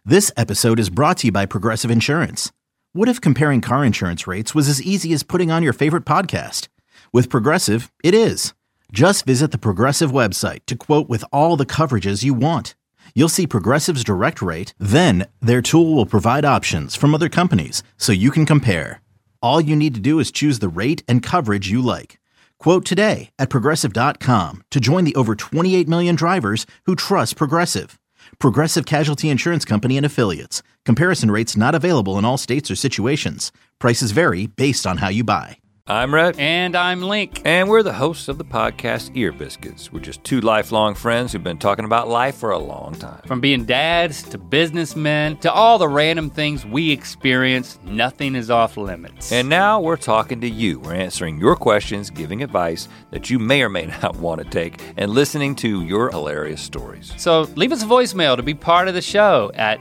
This episode is brought to you by Progressive Insurance. What if comparing car insurance rates was as easy as putting on your favorite podcast? With Progressive, it is. Just visit the Progressive website to quote with all the coverages you want. You'll see Progressive's direct rate, then their tool will provide options from other companies so you can compare. All you need to do is choose the rate and coverage you like. Quote today at Progressive.com to join the over 28 million drivers who trust Progressive. Progressive Casualty Insurance Company and Affiliates. Comparison rates not available in all states or situations. Prices vary based on how you buy. I'm Rhett. And I'm Link. And we're the hosts of the podcast Ear Biscuits. We're just two lifelong friends who've been talking about life for a long time. From being dads to businessmen to all the random things we experience, nothing is off limits. And now we're talking to you. We're answering your questions, giving advice that you may or may not want to take, and listening to your hilarious stories. So leave us a voicemail to be part of the show at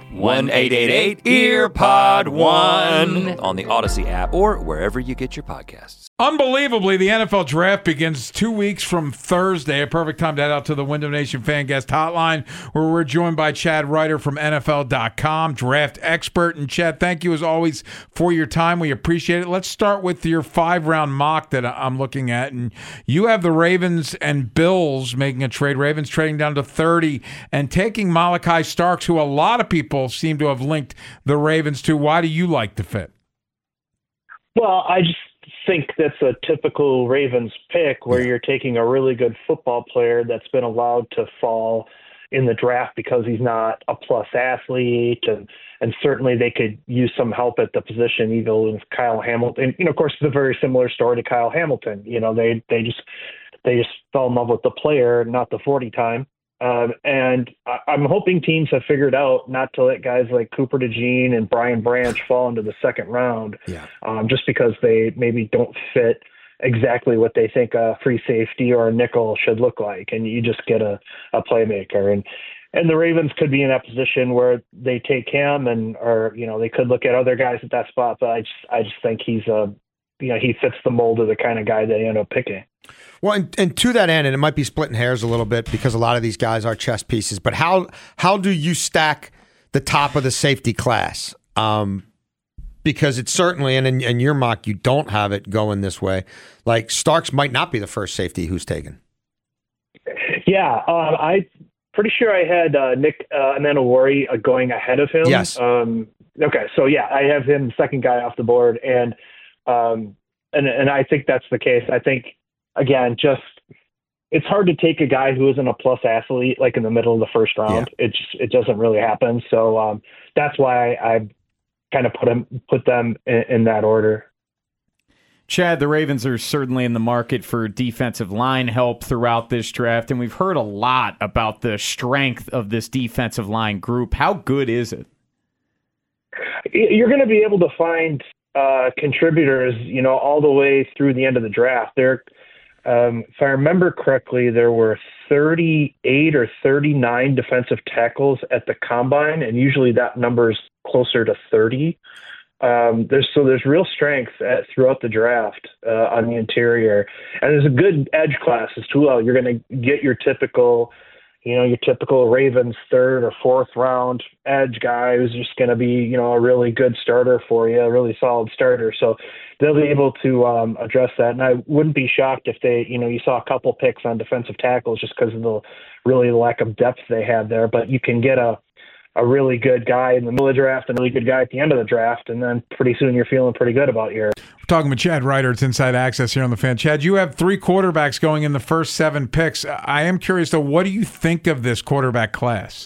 1-888-EARPOD1 on the Odyssey app or wherever you get your podcasts. Unbelievably, the NFL draft begins 2 weeks from Thursday. A perfect time to head out to the Wyndham Nation Fan Guest Hotline, where we're joined by Chad Ryder from NFL.com, draft expert. And Chad, thank you as always for your time. We appreciate it. Let's start with your 5-round mock that I'm looking at. And you have the Ravens and Bills making a trade. Ravens trading down to 30 and taking Malachi Starks, who a lot of people seem to have linked the Ravens to. Why do you like the fit? Well, I just think that's a typical Ravens pick where you're taking a really good football player that's been allowed to fall in the draft because he's not a plus athlete, and certainly they could use some help at the position, even with Kyle Hamilton. Of course, it's a very similar story to Kyle Hamilton. They just fell in love with the player, not the 40 time. And I'm hoping teams have figured out not to let guys like Cooper DeJean and Brian Branch fall into the second round, just because they maybe don't fit exactly what they think a free safety or a nickel should look like. And you just get a playmaker. And the Ravens could be in that position where they take him or they could look at other guys at that spot. But I just think he fits the mold of the kind of guy they end up picking. Well, and to that end, and it might be splitting hairs a little bit because a lot of these guys are chess pieces, but how do you stack the top of the safety class? Because it's certainly, and in your mock, you don't have it going this way. Like Starks might not be the first safety who's taken. Yeah, I'm pretty sure I had Nick Amenawari going ahead of him. Yes. Okay, so yeah, I have him second guy off the board, and I think that's the case. I think, again, it's hard to take a guy who isn't a plus athlete like in the middle of the first round. Yeah. It doesn't really happen. So that's why I kind of put them in that order. Chad, the Ravens are certainly in the market for defensive line help throughout this draft, and we've heard a lot about the strength of this defensive line group. How good is it? You're going to be able to find contributors, all the way through the end of the draft. If I remember correctly, there were 38 or 39 defensive tackles at the combine, and usually that number is closer to 30. There's real strength throughout the draft on the interior, and there's a good edge class as well. You're going to get your typical Ravens third or fourth round edge guy who's just going to be, a really good starter for you, a really solid starter. So they'll be able to address that. And I wouldn't be shocked if they, you saw a couple picks on defensive tackles just because of the lack of depth they have there. But you can get a really good guy in the middle of the draft and a really good guy at the end of the draft, and then pretty soon you're feeling pretty good about your. We're talking with Chad Ryder. It's Inside Access here on The Fan. Chad, you have 3 quarterbacks going in the first 7 picks. I am curious, though, what do you think of this quarterback class?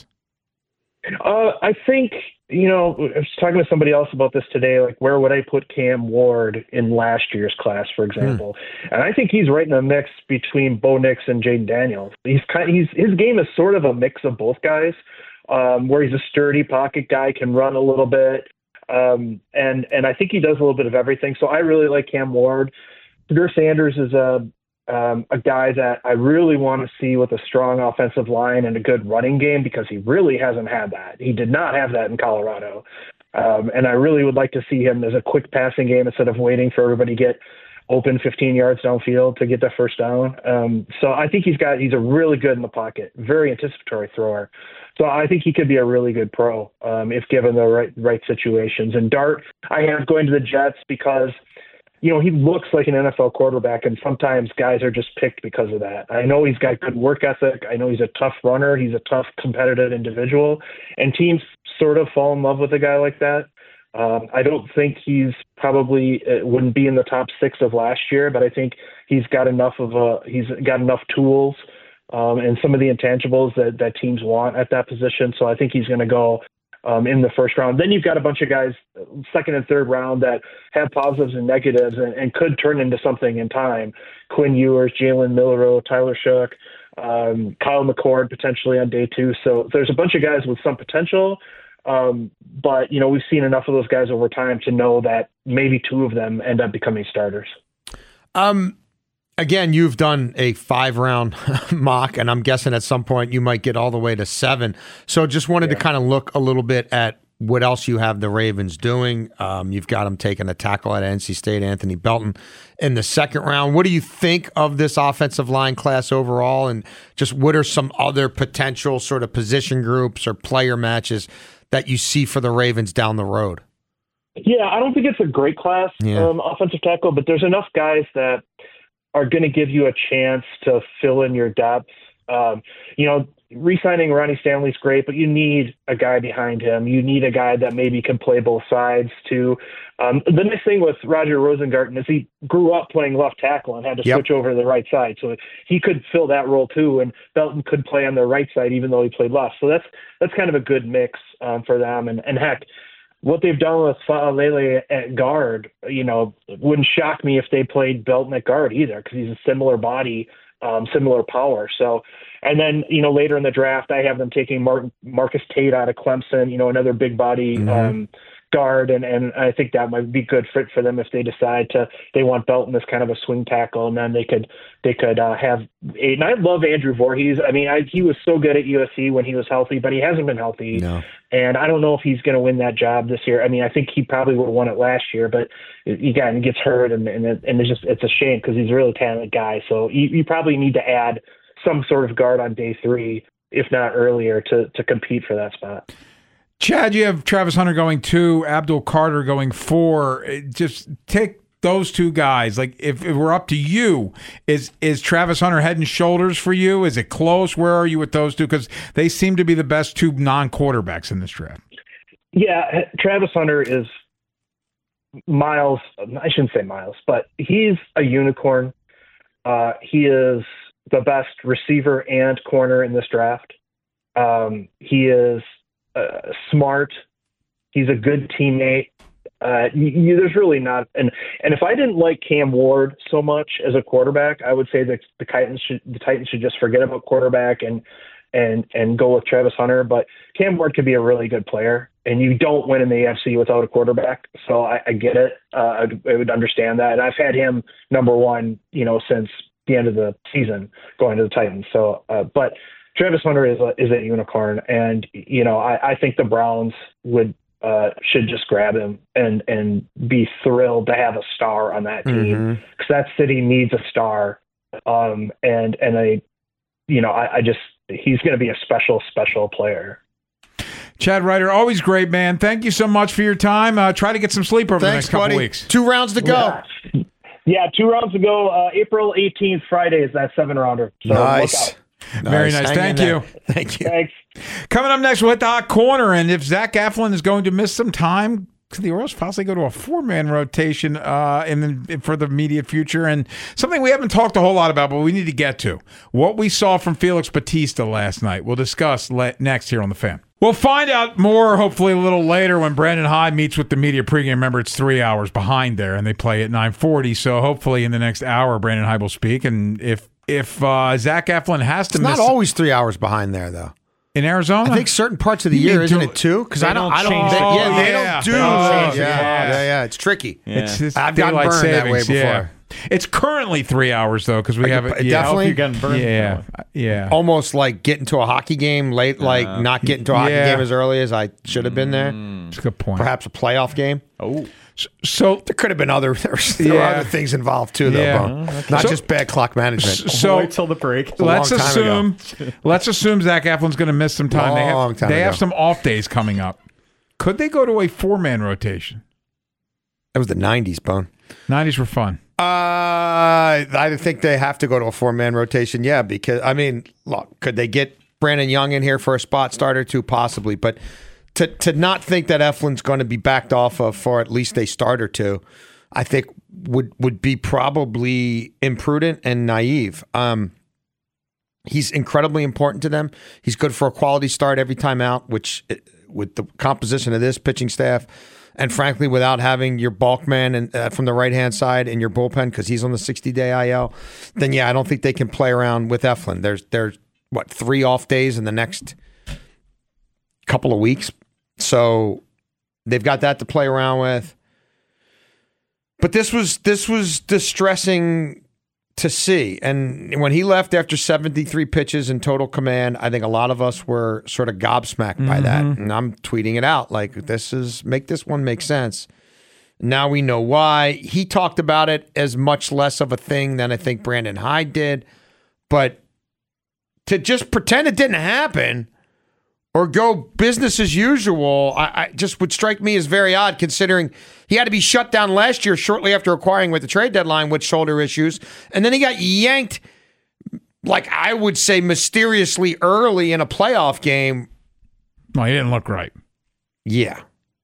I think, I was talking to somebody else about this today, like where would I put Cam Ward in last year's class, for example? And I think he's right in the mix between Bo Nix and Jaden Daniels. His game is sort of a mix of both guys. Where he's a sturdy pocket guy, can run a little bit, and I think he does a little bit of everything. So I really like Cam Ward. Drew Sanders is a guy that I really want to see with a strong offensive line and a good running game because he really hasn't had that. He did not have that in Colorado. And I really would like to see him as a quick passing game instead of waiting for everybody to get open 15 yards downfield to get the first down. So I think he's a really good in the pocket, very anticipatory thrower. So I think he could be a really good pro if given the right situations. And Dart, I have going to the Jets because, he looks like an NFL quarterback, and sometimes guys are just picked because of that. I know he's got good work ethic. I know he's a tough runner. He's a tough, competitive individual, and teams sort of fall in love with a guy like that. I don't think he's probably wouldn't be in the top 6 of last year, but I think he's got enough tools and some of the intangibles that teams want at that position. So I think he's going to go in the first round. Then you've got a bunch of guys, second and third round, that have positives and negatives and could turn into something in time. Quinn Ewers, Jalen Milroe, Tyler Shook, Kyle McCord potentially on day 2. So there's a bunch of guys with some potential. But, we've seen enough of those guys over time to know that maybe 2 of them end up becoming starters. Again, you've done a 5-round mock, and I'm guessing at some point you might get all the way to 7. So just wanted to kind of look a little bit at what else you have the Ravens doing. You've got them taking a tackle at NC State, Anthony Belton, in the 2nd round. What do you think of this offensive line class overall? And just what are some other potential sort of position groups or player matches that you see for the Ravens down the road? Yeah, I don't think it's a great class, offensive tackle, but there's enough guys that are going to give you a chance to fill in your depth. Re-signing Ronnie Stanley's great, but you need a guy behind him. You need a guy that maybe can play both sides too. The nice thing with Roger Rosengarten is he grew up playing left tackle and had to switch over to the right side. So he could fill that role too, and Belton could play on the right side even though he played left. So that's kind of a good mix for them. And heck, what they've done with Fa'alele at guard, wouldn't shock me if they played Belton at guard either, because he's a similar body, similar power. So, and then, later in the draft, I have them taking Marcus Tate out of Clemson, another big body guard. And I think that might be good fit for them if they decide they want Belton as kind of a swing tackle, and then they could have and I love Andrew Voorhees. I mean, he was so good at USC when he was healthy, but he hasn't been healthy. No. And I don't know if he's going to win that job this year. I mean, I think he probably would have won it last year, but again, he gets hurt, and it's a shame because he's a really talented guy. So you probably need to add some sort of guard on day 3, if not earlier, to compete for that spot. Chad, you have Travis Hunter going 2, Abdul Carter going 4. Just take those 2 guys. Like, if we're up to you, is Travis Hunter head and shoulders for you? Is it close? Where are you with those 2? Because they seem to be the best 2 non-quarterbacks in this draft. Yeah, Travis Hunter is miles. I shouldn't say miles, but he's a unicorn. He is the best receiver and corner in this draft. He is smart. He's a good teammate. There's really not, and if I didn't like Cam Ward so much as a quarterback, I would say that the Titans should just forget about quarterback and go with Travis Hunter. But Cam Ward could be a really good player, and you don't win in the AFC without a quarterback. So I get it. I would understand that, and I've had him number 1, since the end of the season going to the Titans. So, but Travis Hunter is a unicorn, and I think the Browns should just grab him and be thrilled to have a star on that team, because that city needs a star. He's going to be a special player. Chad Ryder, always great, man. Thank you so much for your time. Try to get some sleep over the next couple weeks. 2 rounds to go. Yeah, 2 rounds to go. April 18th, Friday is that 7-rounder. So nice. Very nice. Thank you. Thank you. Thanks. Coming up next, we'll hit the hot corner. And if Zach Eflin is going to miss some time, could the Orioles possibly go to a 4-man rotation for the immediate future? And something we haven't talked a whole lot about, but we need to get to. What we saw from Felix Bautista last night. We'll discuss next here on The Fan. We'll find out more, hopefully, a little later when Brandon Hyde meets with the media pregame. Remember, it's 3 hours behind there, and they play at 9:40. So hopefully in the next hour, Brandon Hyde will speak. And if Zach Eflin has to miss... It's not always 3 hours behind there, though. In Arizona? I think certain parts of the year, isn't it 2? Because I don't think they don't do it. Yeah, it's tricky. Yeah. I've gotten burned that way before. Yeah. It's currently 3 hours, though, because we have it. Definitely. Gotten burned. Yeah. Almost like getting to a hockey game late, like not getting to a hockey game as early as I should have been there. That's a good point. Perhaps a playoff game. Oh, So There could have been there were other things involved too, though, Yeah. Bone. Not just bad clock management. so wait till the break. let's long time assume Zach Eflin's going to miss some time. Long time they have ago. some off days coming up. Could they go to a 4-man rotation? That was the 90s, Bone. 90s were fun. I think they have to go to a 4-man rotation, yeah, because, I mean, look, could they get Brandon Young in here for a spot starter too? Possibly, but to not think that Eflin's going to be backed off of for at least a start or two, I think would be probably imprudent and naive. He's incredibly important to them. He's good for a quality start every time out, which with the composition of this pitching staff, and frankly, without having your bulk man and from the right-hand side in your bullpen because he's on the 60-day IL, then yeah, I don't think they can play around with Eflin. There's 3 off days in the next couple of weeks, so they've got that to play around with. But this was distressing to see. And when he left after 73 pitches in total command, I think a lot of us were sort of gobsmacked by that. And I'm tweeting it out like, make this one make sense. Now we know why. He talked about it as much less of a thing than I think Brandon Hyde did. But to just pretend it didn't happen or go business as usual, I just would strike me as very odd considering he had to be shut down last year shortly after acquiring with the trade deadline with shoulder issues. And then he got yanked, like I would say, mysteriously early in a playoff game. Well, he didn't look right. Yeah.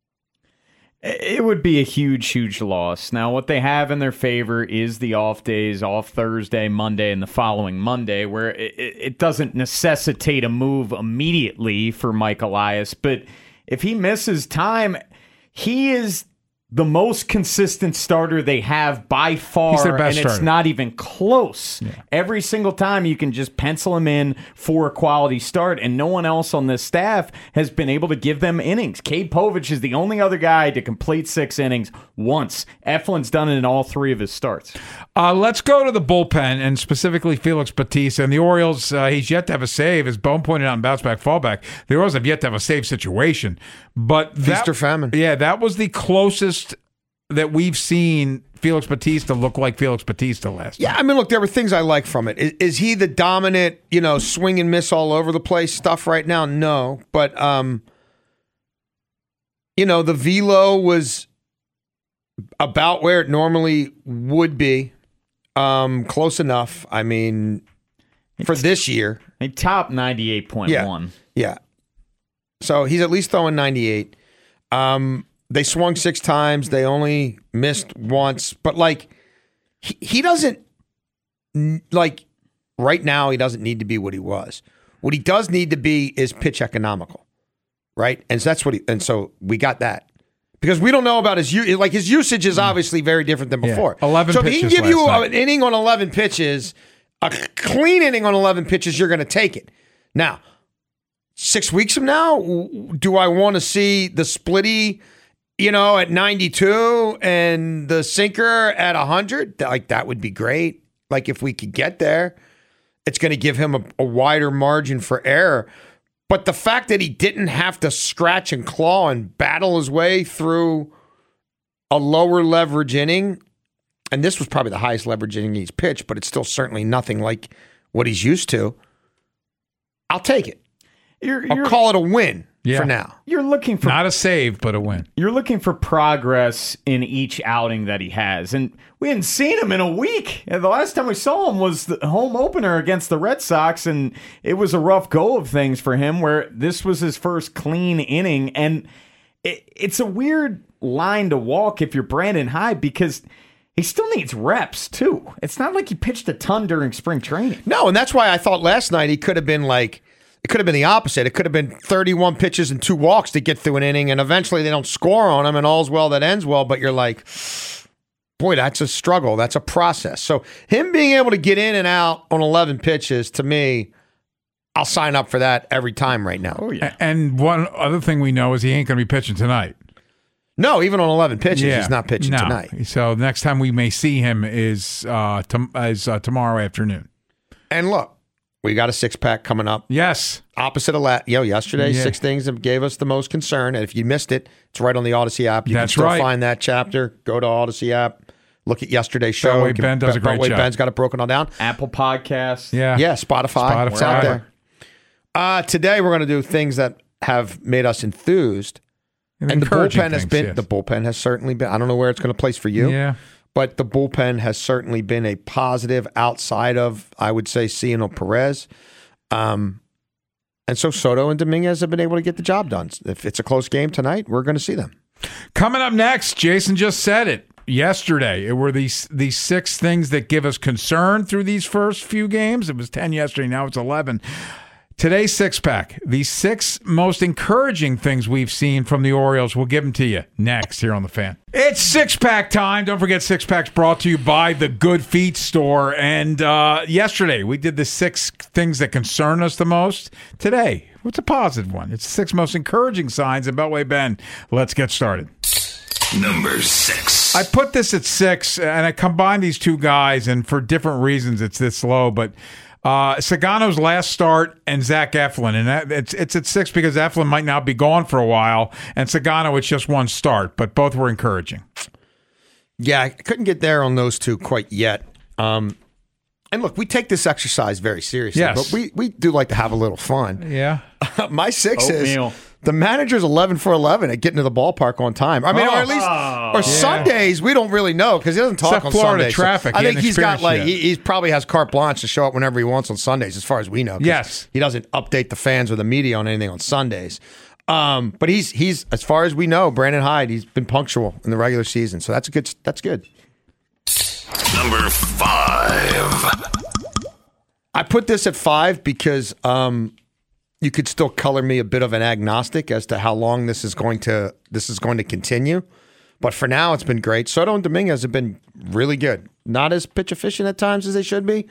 It would be a huge, huge loss. Now, what they have in their favor is the off days, off Thursday, Monday, and the following Monday, where it doesn't necessitate a move immediately for Mike Elias. But if he misses time, he is the most consistent starter they have by far, He's their best and it's starter. not even close. Yeah. Every single time you can just pencil him in for a quality start, and no one else on this staff has been able to give them innings. Cade Povich is the only other guy to complete 6 innings once. Eflin's done it in all 3 of his starts. Let's go to the bullpen, and specifically Felix Bautista. And the Orioles, he's yet to have a save, as Bone pointed out in bounce back, fallback. The Orioles have yet to have a save situation. But Feast or famine. Yeah, that was the closest that we've seen Felix Bautista look like Felix Bautista last Yeah, I mean, look, there were things I like from it. Is he the dominant, swing and miss all over the place stuff right now? No. But, the velo was about where it normally would be. Close enough. I mean, for this year. He topped 98.1. Yeah. So he's at least throwing 98. They swung 6 times. They only missed once. But, he doesn't, right now, he doesn't need to be what he was. What he does need to be is pitch economical, right? And so that's what so we got that. Because we don't know about his usage is obviously very different than before. 11 so if he can pitches give you last night. an inning on 11 pitches, a clean inning on 11 pitches, you're going to take it. Now, 6 weeks from now, do I want to see the splitty, at 92 and the sinker at 100? That would be great. If we could get there, it's going to give him a wider margin for error. But the fact that he didn't have to scratch and claw and battle his way through a lower leverage inning, and this was probably the highest leverage inning he's pitched, but it's still certainly nothing like what he's used to, I'll take it. I'll call it a win for now. You're looking for Not a save, but a win. You're looking for progress in each outing that he has. And we hadn't seen him in a week. And the last time we saw him was the home opener against the Red Sox, and it was a rough go of things for him where this was his first clean inning. And it's a weird line to walk if you're Brandon Hyde because he still needs reps, too. It's not like he pitched a ton during spring training. No, and that's why I thought last night he could have been it could have been the opposite. It could have been 31 pitches and 2 walks to get through an inning, and eventually they don't score on him, and all's well that ends well. But you're like, boy, that's a struggle. That's a process. So him being able to get in and out on 11 pitches, to me, I'll sign up for that every time right now. Oh, yeah. And one other thing we know is he ain't going to be pitching tonight. No, even on 11 pitches, he's not pitching tonight. So next time we may see him is tomorrow afternoon. And look, We got a 6-pack coming up. Yes. Opposite of yesterday, Yeah. 6 things that gave us the most concern. And if you missed it, it's right on the Odyssey app. You That's can still right. find that chapter. Go to Odyssey app. Look at yesterday's show. Beltway Ben does a great Beltway job. Ben's got it broken all down. Apple Podcasts. Yeah. Yeah, Spotify. It's out Spotify. there. Today we're going to do things that have made us enthused. And the Encouraging bullpen has things, been yes. the bullpen has certainly been. I don't know where it's going to place for you. Yeah. But the bullpen has certainly been a positive outside of, I would say, Ciano Perez. And so Soto and Dominguez have been able to get the job done. If it's a close game tonight, we're going to see them. Coming up next, Jason just said it yesterday. It were these 6 things that give us concern through these first few games. It was 10 yesterday. Now it's 11. Today's 6-pack. The 6 most encouraging things we've seen from the Orioles. We'll give them to you next here on The Fan. It's 6-pack time. Don't forget 6-pack's brought to you by the Good Feet Store. And yesterday we did the 6 things that concern us the most. Today, what's a positive one? It's 6 most encouraging signs in Beltway Ben. Let's get started. Number 6. I put this at 6, and I combined these 2 guys, and for different reasons it's this low, but Sagano's last start and Zach Eflin, and it's at 6 because Eflin might now be gone for a while, and Sagano, it's just 1 start, but both were encouraging. Yeah, I couldn't get there on those 2 quite yet. And look, we take this exercise very seriously, Yes. but we do like to have a little fun. Yeah. My 6 Oatmeal. is the manager's 11 for 11 at getting to the ballpark on time. I mean, or at least, or Sundays, we don't really know because he doesn't talk Except on Florida Sundays. traffic, I he think hadn't he's got experienced yet. he probably has carte blanche to show up whenever he wants on Sundays, as far as we know. 'cause Yes. he doesn't update the fans or the media on anything on Sundays. But he's as far as we know, Brandon Hyde, he's been punctual in the regular season, so that's good. That's good. Number 5. I put this at 5 because you could still color me a bit of an agnostic as to how long this is going to continue. But for now, it's been great. Soto and Dominguez have been really good. Not as pitch efficient at times as they should be,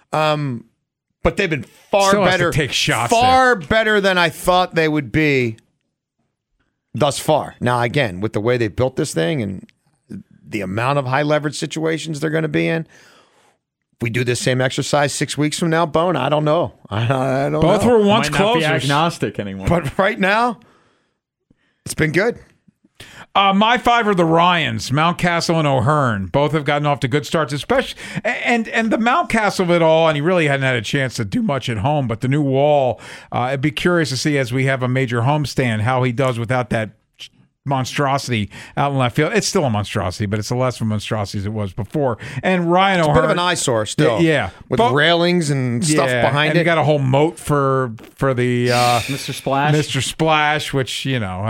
but they've been far Still has to better. take shots far better than I thought they would be thus far. Now, again, with the way they built this thing and the amount of high leverage situations they're going to be in. We do this same exercise 6 weeks from now, Bone. I don't know. I don't Both know. were once Might not be closers. agnostic anymore. But right now, it's been good. My 5 are the Ryans, Mountcastle and O'Hearn. Both have gotten off to good starts, especially and the Mountcastle of it all. And he really hadn't had a chance to do much at home. But the new wall, I'd be curious to see as we have a major homestand how he does without that monstrosity out in left field. It's still a monstrosity, but it's less of a monstrosity as it was before. And Ryan O'Hearn, A bit of an eyesore still. Yeah. With But- railings and stuff behind and it. you got a whole moat for the Mr. Splash. Mr. Splash, which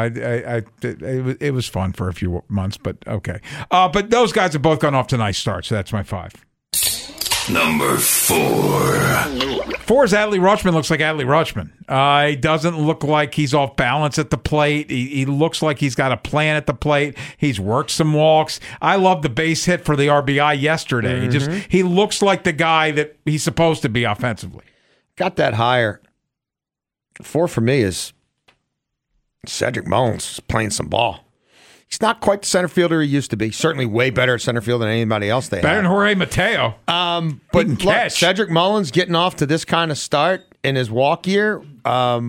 it was fun for a few months, but okay. But those guys have both gone off to nice starts, so that's my 5. Number 4. 4 is Adley Rutschman. Looks like Adley Rutschman. He doesn't look like he's off balance at the plate. He looks like he's got a plan at the plate. He's worked some walks. I love the base hit for the RBI yesterday. He looks like the guy that he's supposed to be offensively. Got that higher. 4 for me is Cedric Mullins playing some ball. He's not quite the center fielder he used to be. Certainly way better at center field than anybody else they Better have. than Jorge Mateo. But can look, catch. Cedric Mullins getting off to this kind of start in his walk year. I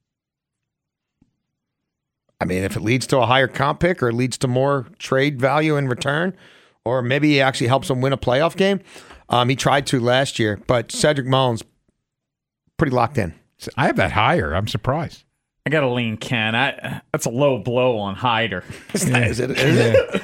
mean, if it leads to a higher comp pick or it leads to more trade value in return, or maybe he actually helps him win a playoff game. He tried to last year, but Cedric Mullins pretty locked in. I have that higher. I'm surprised. I got to lean Ken. That's a low blow on Hyder. Is it?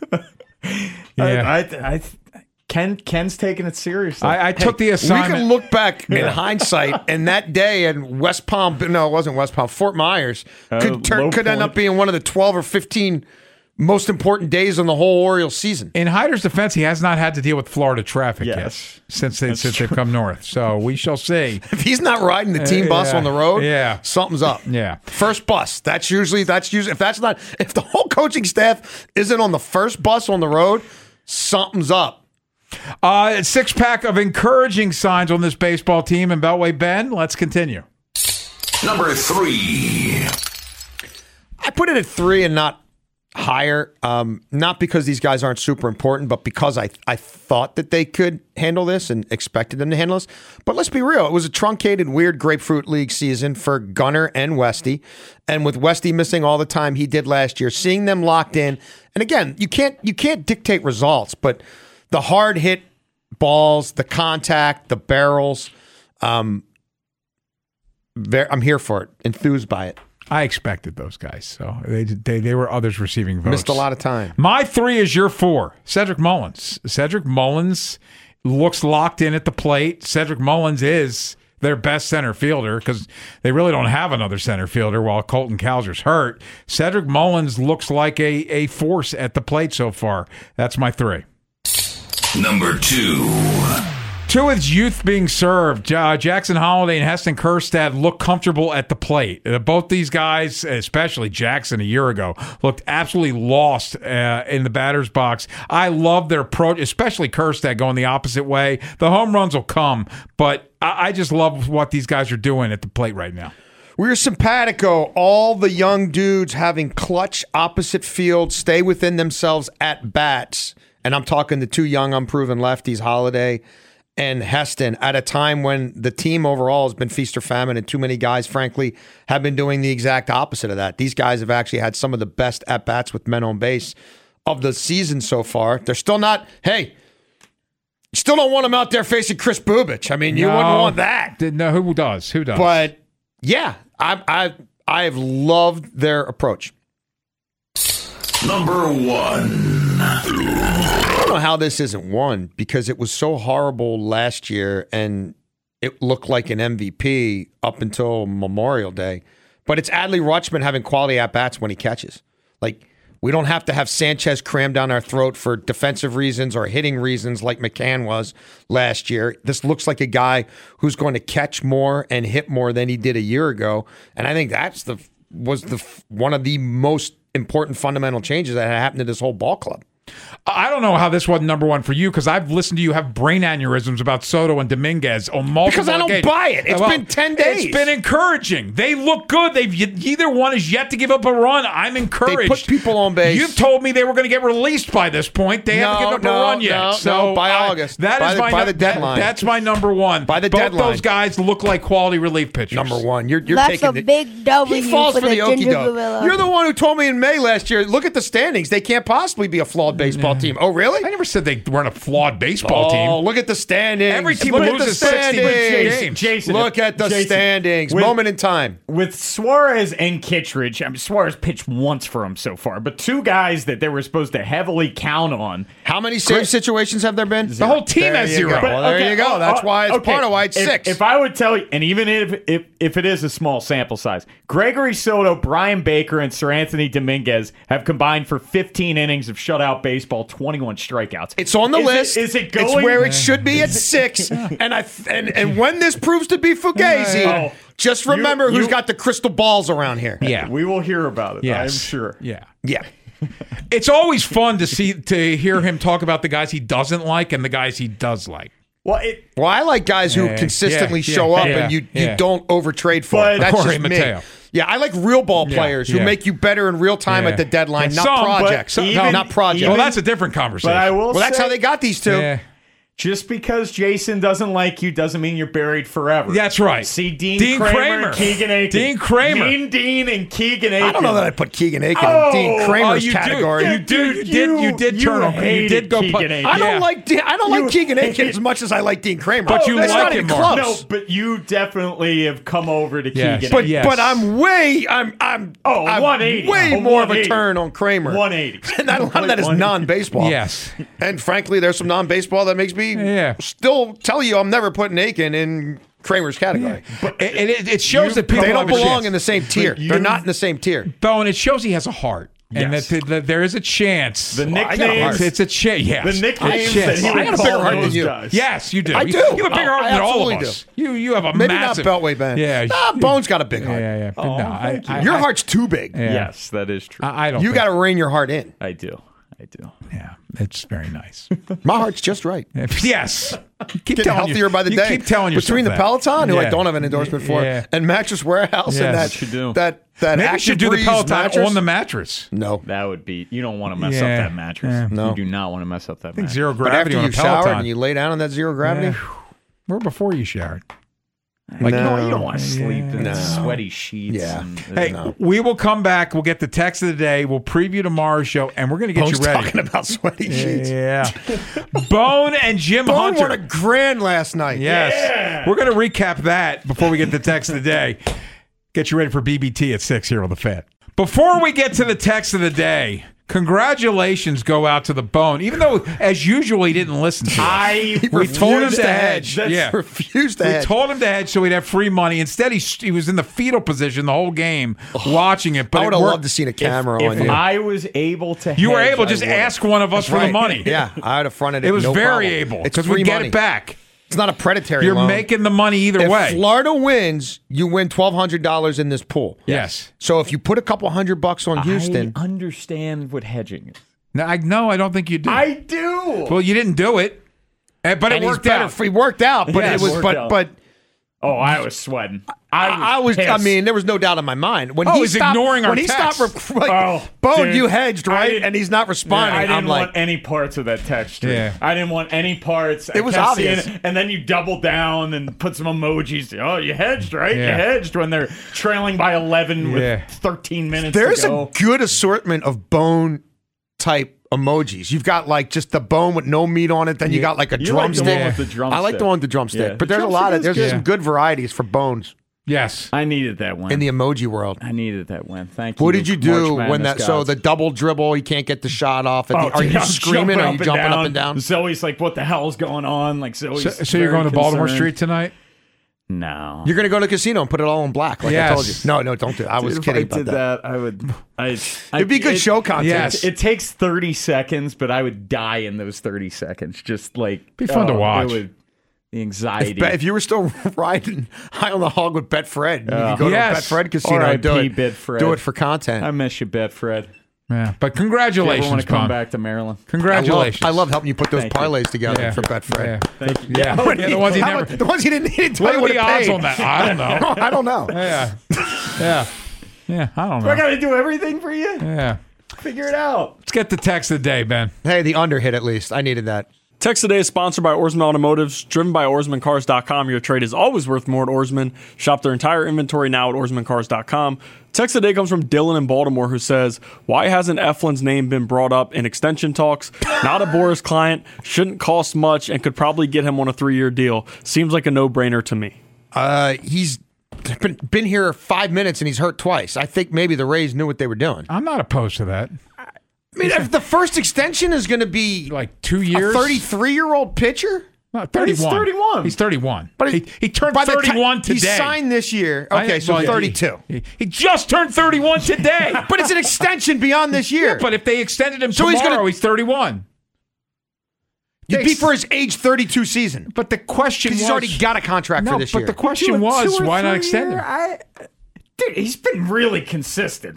Yeah. Ken's taking it seriously. I took the We assignment. can look back in hindsight, and that day in West Palm, no, it wasn't West Palm, Fort Myers, could end point. up being one of the 12 or 15 most important days in the whole Orioles season. In Hyder's defense, he has not had to deal with Florida traffic Yes. yet since they've come north. So we shall see. If he's not riding the team bus yeah, on the road, yeah. something's up. Yeah. First bus. That's usually if the whole coaching staff isn't on the first bus on the road, something's up. 6-pack of encouraging signs on this baseball team in Beltway Ben. Let's continue. Number 3. I put it at 3 and not higher, not because these guys aren't super important, but because I thought that they could handle this and expected them to handle this. But let's be real. It was a truncated, weird Grapefruit League season for Gunnar and Westy. And with Westy missing all the time he did last year, seeing them locked in. And again, you can't dictate results, but the hard hit balls, the contact, the barrels, I'm here for it, enthused by it. I expected those guys, so they were others receiving votes. Missed a lot of time. My 3 is your 4, Cedric Mullins. Cedric Mullins looks locked in at the plate. Cedric Mullins is their best center fielder because they really don't have another center fielder while Colton Cowser's hurt. Cedric Mullins looks like a force at the plate so far. That's my 3. Number 2. 2 is youth being served. Jackson Holiday and Heston Kjerstad look comfortable at the plate. Both these guys, especially Jackson a year ago, looked absolutely lost in the batter's box. I love their approach, especially Kjerstad going the opposite way. The home runs will come, but I just love what these guys are doing at the plate right now. We're simpatico. All the young dudes having clutch opposite field, stay within themselves at bats. And I'm talking the 2 young, unproven lefties, Holiday and Heston, at a time when the team overall has been feast or famine, and too many guys, frankly, have been doing the exact opposite of that. These guys have actually had some of the best at-bats with men on base of the season so far. They're still not, hey, still don't want them out there facing Chris Bubich. I mean, you wouldn't want that. No, who does? Who does? But, yeah, I've loved their approach. Number 1. I don't know how this isn't one because it was so horrible last year and it looked like an MVP up until Memorial Day. But it's Adley Rutschman having quality at-bats when he catches. Like, we don't have to have Sanchez crammed down our throat for defensive reasons or hitting reasons like McCann was last year. This looks like a guy who's going to catch more and hit more than he did a year ago. And I think that's one of the most important fundamental changes that happened to this whole ball club. I don't know how this wasn't number 1 for you because I've listened to you have brain aneurysms about Soto and Dominguez on multiple Because I don't occasions. buy it. It's been 10 days. It's been encouraging. They look good. Either one is yet to give up a run. I'm encouraged. They put people on base. You've told me they were going to get released by this point. They haven't given up a run yet. No, by August. By the deadline. That's my number 1. By the Both deadline. those guys look like quality relief pitchers. Number 1. You're That's taking a big W He falls for the Ginger okie doke. Gorilla. You're the one who told me in May last year, look at the standings. They can't possibly be a flawed baseball team. Oh, really? I never said they weren't a flawed baseball team. Oh, look at the standings. Every team look loses at the 60 standings. games. Jason, Look at the standings. With- Moment in time. With Suarez and Kittredge, I mean, Suarez pitched once for him so far, but 2 guys that they were supposed to heavily count on. How many save situations have there been? The whole team There has you 0. go. Well, there you go. That's why it's part of why it's 6. If I would tell you, and even if it is a small sample size, Gregory Soto, Brian Baker, and Sir Anthony Dominguez have combined for 15 innings of shutout baseball, 21 strikeouts. It's on the list. Is it going? It's where it should be at 6. And when this proves to be Fugazi, just remember who's got the crystal balls around here. Yeah. We will hear about it, Yes. I'm sure. Yeah. Yeah. It's always fun to hear him talk about the guys he doesn't like and the guys he does like. Well, I like guys who consistently show up and you don't overtrade for it. That's Jorge just me. Mateo. Yeah, I like real ball players who make you better in real time at the deadline, not projects. Not projects. Well, that's a different conversation. But I will Well, that's say, how they got these 2. Yeah. just because Jason doesn't like you doesn't mean you're buried forever. That's right. See Dean Kramer and Keegan Aiken. Dean Kramer. Mean Dean and Keegan Aiken. I don't know that I put Keegan Aiken in Dean Kramer's category. You did turn on. You did go. Keegan Aiken. I don't like Keegan Aiken as much as I like Dean Kramer. But you that's like not him even more. close. No, but you definitely have come over to Yes. Keegan. But I'm 180. way more of a turn on Kramer. 180. And a lot of that is non-baseball. Yes. And frankly, there's some non-baseball that makes me still tell you I'm never putting Aiken in Kramer's category. But it shows that people They don't have a belong chance. in the same tier. They're not in the same tier. Though, and it shows he has a heart. And Yes. that there is a chance. The I got a nicknames. heart. It's a chance. Yes. The nicknames A chance. that he I would got a call bigger heart than those you. guys. Yes, you do. I do. You have a bigger heart I than all of absolutely us. You have a Maybe massive. not Beltway Ben. Yeah. Bones got a big heart. Yeah. But no, thank you. I, Your heart's too big. Yeah. Yes, that is true. I don't. You think- got to rein your heart in. I do. I do. Yeah, it's very nice. My heart's just right. Yes. You keep Getting telling healthier by the you day. keep telling yourself Between the that. Peloton, who I Yeah. don't have an endorsement for, Yeah. and Mattress Warehouse, Yes. and What you do. that Maybe you Active should do the Breeze Peloton mattress. on the mattress. No. That would be. You don't want to mess Yeah. up that mattress. Yeah. No. You do not want to mess up that I think mattress. zero But after gravity on a you've showered Peloton. and you lay down on that zero gravity, Yeah. Or before you showered. Like, No. you don't want to sleep in No. sweaty sheets. Yeah. And, Hey, we will come back. We'll get the text of the day. We'll preview tomorrow's show, and we're going to get Bone's you ready. talking about sweaty sheets. Yeah. Bone and Jim Bone Hunter. won $1,000 last night. Yes. We're going to recap that before we get the text of the day. Get you ready for BBT at 6 here on the Fan. Before we get to the text of the day, congratulations go out to the Bone. Even though, as usual, he didn't listen to us. We told him to hedge. Yeah. Refused to We hedge. told him to hedge so he'd have free money. Instead, he was in the fetal position the whole game watching it. But I it would have worked. loved to see a camera If on you. I was able to, You were hedge, able I to just would've. ask one of us for the Right. money. Yeah, I would have fronted it. It was no very problem. able It's because free we get money. it back. It's not a predatory You're loan. making the money either if way. Florida wins, you win $1,200 in this pool. Yes. So if you put a couple $100 on Houston, I understand what hedging is. No, I don't think you do. I do. Well, you didn't do it, but it and he's worked better. out. He worked out, but Yes. it was, Worked but out. but Oh, I was sweating. I was. I pissed. mean, there was no doubt in my mind when Oh, he he's stopped, ignoring our when he text. stopped. Oh, Bone, dude. you hedged I right, didn't- and he's not responding. I didn't I'm like, want any parts of that text. Yeah. I didn't want any parts. It was obvious. And then you double down and put some emojis. Oh, you hedged, right? Yeah. You hedged when they're trailing by 11 Yeah. with 13 minutes there's to go. a good assortment of bone type emojis. You've got like just the bone with no meat on it. Then you got like a You like the drumstick. one with the drumstick. I like the one with the drumstick. Yeah. But The there's a lot of drumstick is there's good. some good varieties for bones Yes. I needed that one. in the emoji world. I needed that one. Thank you. What did you do March when Madness that? So gods. the double dribble, he can't get the shot off. At the, are dude, you I'm screaming? Or are you jumping up and down? Zoe's like, "What the hell's going on?" Like Zoe's. So you're very going to Baltimore concerned. Street tonight? No. You're going to go to the casino and put it all in black, like Yes. I told you. No, don't do it. I was Dude, kidding if I about did that. I would. It'd be good show content. Yes. It takes 30 seconds, but I would die in those 30 seconds. Just like Be fun to watch. It would, the anxiety. If you were still riding high on the hog with Betfred, you could go Yes. to a Betfred casino and do R.I.P. it. Betfred. Do it for content. I miss you, Betfred. Yeah. But If you ever congratulations, want to come Bone. back to Maryland? Congratulations. I love helping you put those Thank you. parlays together Yeah. for Betfred. Yeah. Thank you. Yeah. Yeah, the ones he How never. about the ones he didn't tell What you are what the it odds paid? on that? I don't know. I don't know. Yeah. Yeah. Yeah. I don't Do I know. got to do everything for you? Yeah. Figure it out. Let's get the text of the day, Ben. Hey, the under hit at least. I needed that. Text today is sponsored by Oarsman Automotives, driven by OarsmanCars.com. Your trade is always worth more at Oarsman. Shop their entire inventory now at OarsmanCars.com. Text today comes from Dylan in Baltimore, who says, "Why hasn't Eflin's name been brought up in extension talks? Not a Boris client, shouldn't cost much, and could probably get him on a 3-year deal. Seems like a no-brainer to me." He's been here 5 minutes and he's hurt twice. I think maybe the Rays knew what they were doing. I'm not opposed to that. I mean, if the first extension is going to be Like 2 a years. 33-year-old pitcher, No, 31. He's 31. He's 31. But he turned by the time 31 today. He signed this year. Okay, so well, 32. He just turned 31 today. But it's an extension beyond this year. But if they extended him So he's tomorrow, gonna- he's 31. It'd be for his age 32 season. But the question Because was, he's already got a contract no, for this but year. the question was, why not extend him? Dude, he's been really consistent.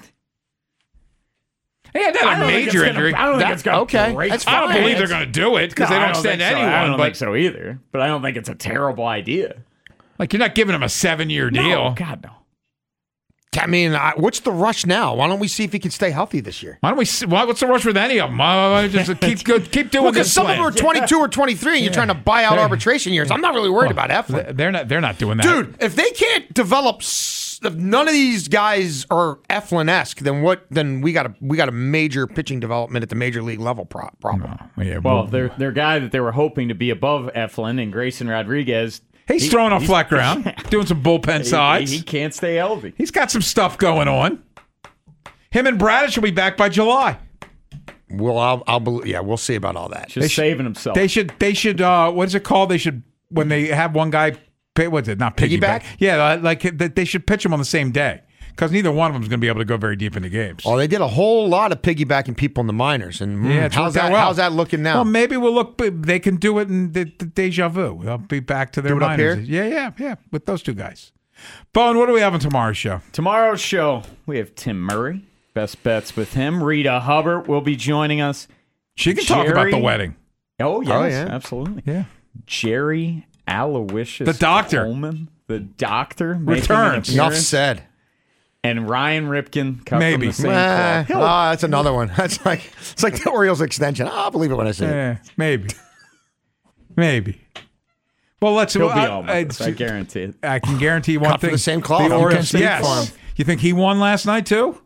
He had I a don't think major it's gonna- injury. I don't think it's going to okay, break. that's I don't fine. believe they're going to do it because they don't extend anyone. I don't but think so either. But I don't think it's a terrible idea. like you're not giving him a 7-year deal. No, God, no. I mean, what's the rush now? Why don't we see if he can stay healthy this year? Why don't we? What's the rush with any of them? Just keep doing Well, because this. some of them are 22 or 23, and you're trying to buy out arbitration years. I'm not really worried about Eflin. They're not doing that, Dude, if they can't develop, if none of these guys are Eflin-esque, then what? Then we got a major pitching development at the major league level problem. Yeah, Well, their guy that they were hoping to be above Eflin and Grayson Rodriguez. he's throwing a flat ground, doing some bullpen sides. He can't stay healthy. He's got some stuff going on. Him and Bradish will be back by July. Well, we'll see about all that. Just saving himself. They should. What is it called? They should when they have one guy. What's it? Not piggyback. Yeah, like they should pitch him on the same day because neither one of them is going to be able to go very deep into games. Oh, they did a whole lot of piggybacking people in the minors, and It's how's worked that? out well. How's that looking now? Well, maybe we'll look. They can do it in the deja vu. They'll be back to their Do it up minors. here? Yeah, with those two guys. Bone, what do we have on tomorrow's show? Tomorrow's show, we have Tim Murray. Best bets with him. Rita Hubbard will be joining us. She can talk about the wedding. Oh, yes, Oh, yeah. absolutely. Yeah. Jerry Aloysius The doctor. Coleman, the doctor, Returns. Enough said. And Ryan Ripken, cut Maybe. from the same cloth. That's another one. It's like the Orioles extension. I'll believe it when I see it. Maybe. Well, let's. He'll be on with us, I guarantee it. I can guarantee one Cut thing. from the same cloth. The You Orioles. can speak for Yes. him. You think he won last night too?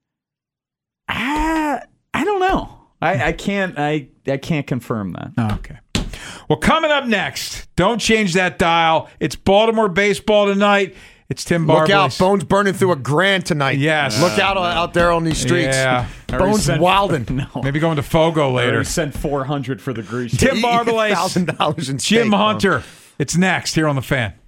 I don't know. I can't confirm that. Okay. Well, coming up next, don't change that dial. It's Baltimore baseball tonight. It's Tim Barbley. Look out, Bones burning through $1,000 tonight. Yes. Look out there on these streets. Yeah. Bones wilding. No. Maybe going to Fogo later. Send $400 for the grease. Tim Barbley, $1,000 in Jim steak, Hunter. It's next here on The Fan.